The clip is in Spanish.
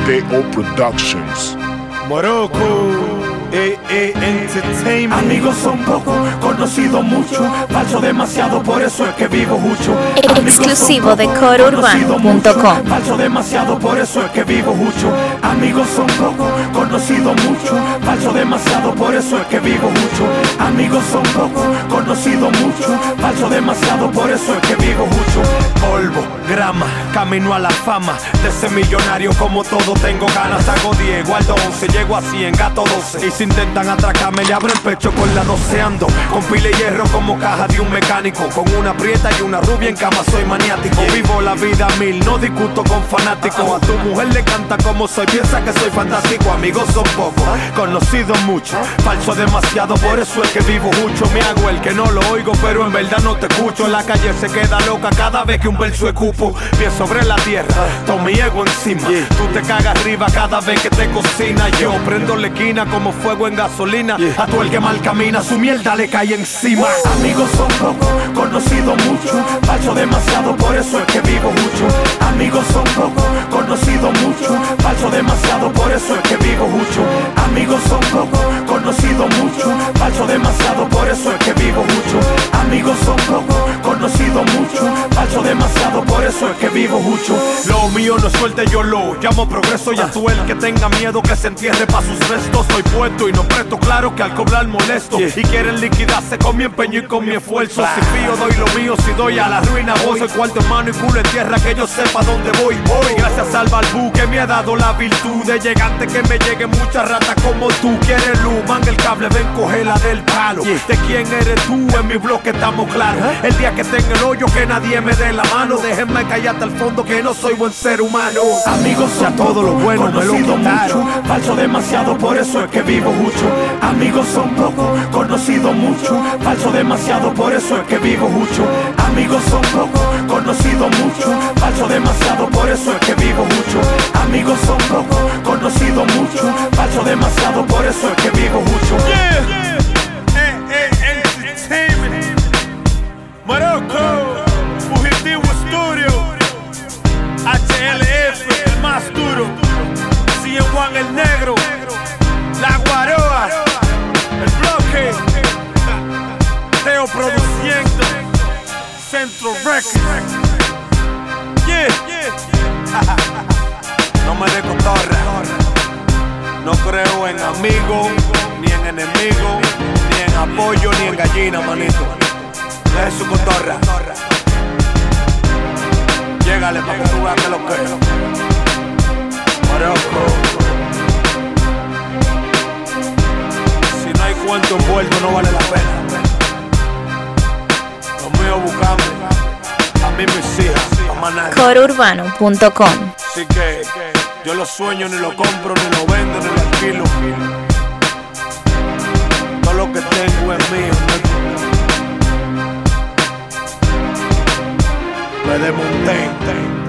DO Productions. Morocco, Entertainment. Amigos son pocos, conocidos mucho, falso demasiado, por eso es que vivo mucho. Exclusivo de coreurbano.com. Falso demasiado, por eso es que vivo mucho. Amigos son pocos, conocidos mucho, falso demasiado, por eso es que vivo mucho. Amigos son pocos, conocidos mucho, falso demasiado, por eso es que vivo mucho. Polvo, grama, camino a la fama. De ser millonario como todo tengo ganas. Hago 10, guardo 11, llego a 100, gato 12. Y si intentan atracarme le abro el pecho con la 12 ando. Con pila y hierro como caja de un mecánico. Con una prieta y una rubia en cama soy maniático. Vivo la vida a 1000, no discuto con fanáticos. A tu mujer le encanta como soy, piensa que soy fantástico. Amigos son pocos, conocidos mucho, falso demasiado, por eso es que vivo mucho. Me hago el que no lo oigo, pero en verdad no te escucho. En la calle se queda loca cada vez que un verso escupo. Pie sobre la tierra, todo mi ego encima. Tú te cagas arriba cada vez que te cocina. Yo prendo la esquina como fuego en gasolina. A todo el que mal camina, su mierda le cae encima. Amigos son pocos, conocidos mucho, falso demasiado, por eso es que vivo mucho. Amigos son pocos, conocidos mucho, falso demasiado, por eso es que vivo mucho. Amigos son pocos, conocidos mucho, falso demasiado, por eso es que vivo mucho. Amigos son pocos, conocidos mucho, falso demasiado, por eso es que vivo mucho. Lo mío no es suerte, yo lo llamo progreso. Y a tú el que tenga miedo que se entierre pa' sus restos. Soy puesto y no presto, claro que al cobrar molesto. Y quieren liquidarse con mi empeño y con mi esfuerzo. Si fío doy lo mío, si doy a la ruina voy. Soy cuarto hermano y culo en tierra, que yo sepa dónde voy. Voy gracias al balbú que me ha dado la virtud de llegante, que me llegue muchas ratas como tú. Quieres luz, manga el cable, ven cógela del palo. ¿De quién eres tú? En mi bloque estamos claros. El día que esté en el hoyo que nadie me dé la mano. Déjenme callar hasta el fondo que no soy buen ser humano. Amigos son todo lo bueno me lo conocidos quitaron. mucho, falso demasiado, por eso es que vivo mucho. Amigos son pocos, conocidos mucho, falso demasiado, por eso es que vivo mucho. Amigos son pocos, conocidos mucho, falso demasiado, por eso es que vivo mucho. Amigos son pocos, conocidos mucho, falso demasiado, por eso es que vivo mucho. Entertainment. Morocco, Fugitivo Studio, HLF, el más duro, Cien Juan el negro, La Guaroa, el bloque, Teo produciendo, Centro Records. No me de cotorra, no creo en amigos, ni en enemigos, ni en apoyo, ni en gallina, manito. Es su cotorra. Llégale pa' que tú veas que lo que es. Morocco. Si no hay cuento envuelto no vale la pena. Lo mío buscame, a mí mis hijas, a más nadie. coreurbano.com. Así que yo lo sueño, ni lo compro, ni lo vendo, ni lo alquilo. Todo lo que tengo es mío, me desmonté.